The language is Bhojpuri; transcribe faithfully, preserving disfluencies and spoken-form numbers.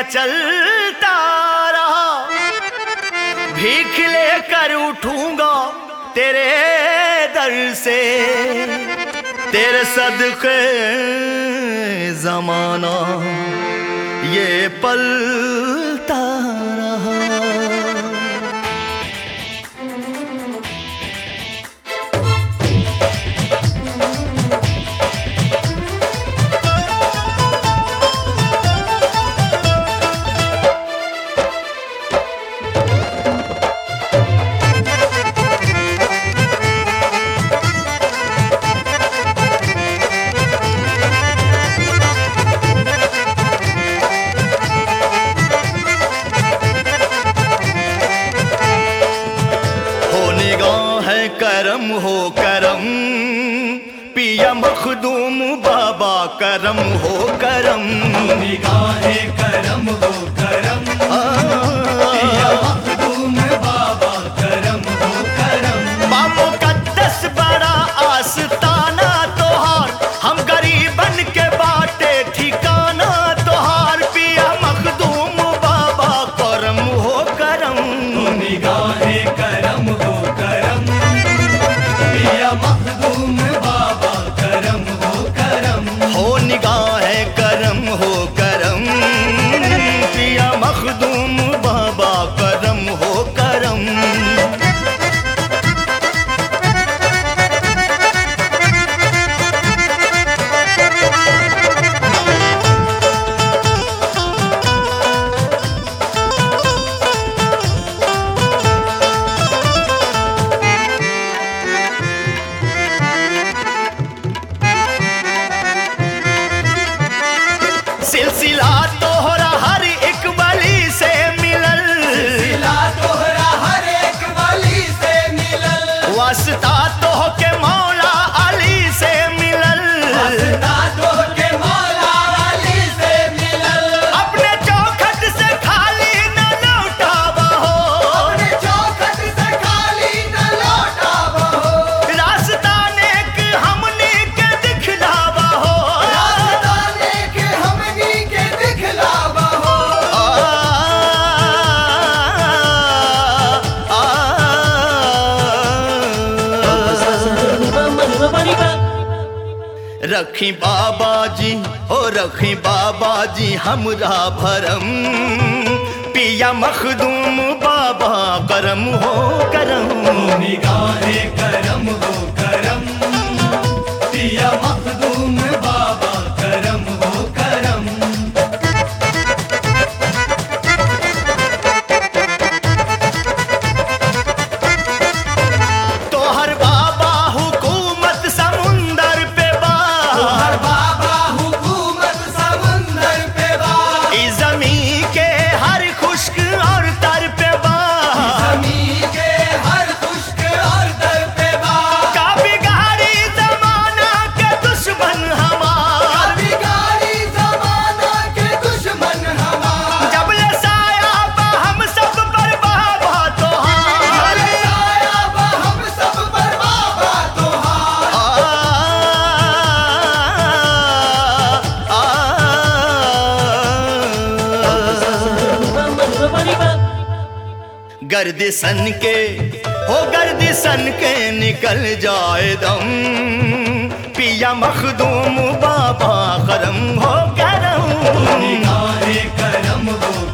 चलता रहा, भीख लेकर उठूंगा तेरे दर से, तेरे सदके जमाना ये पलता रहा। करम हो करम पिया मखदूम बाबा, करम हो करम निगाहे करम हो करम पिया मखदूम बाबा, करम हो करम। बामुकद्दस बड़ा आस्ताना तोहार, हम गरीबन के बाटे ठिकाना तोहार, पिया मखदूम बाबा करम हो करम। निगाहे करम हो करम पिया मखदूम बाबा, करम हो करम। हो निगाहे करम हो करम पिया मखदूम बाबा, करम हो करम। सिलसिला तोहरा हर एक वली से मिलल, सिलसिला तोहरा हर एक वली से मिलल, वास्ता तोह के मौला अली से मिलल, वास्ता तोह के मौला अली से मिलल। अपने चौखट से खाली न लौटावा हो, अपने चौखट से खाली न लौटावा हो, रास्ता नेक हमनी के दिखलावा हो, रास्ता नेक हमनी के दिखलावा हो। रखी बाबा जी ओ रखी बाबा जी हमरा भरम, पिया मखदूम बाबा करम हो करम। निगाहे करम हो करम पिया मखदूम बाबा, करम हो करम। तोहर बाबा हुकूमत समुंदर पे बा, तोहर बाबा हुकूमत समुंदर पे बा, इस जमीन के हर खुश्क और तर पे बा, जमीन के हर खुश्क और दर पे बा। का बिगाड़ी जमाना के दुश्मन हमार, बिगाड़ी जमाना के दुश्मन हमार, जब ले साया बा हम सब पर बाबा तोहार। आया बा हम सब पर बाबा तोहार। आ, आ, गर्दिशन के हो गर्दिशन के निकल जाए दम, पिया मखदूम बाबा करम हो करम। निगाहे करम हो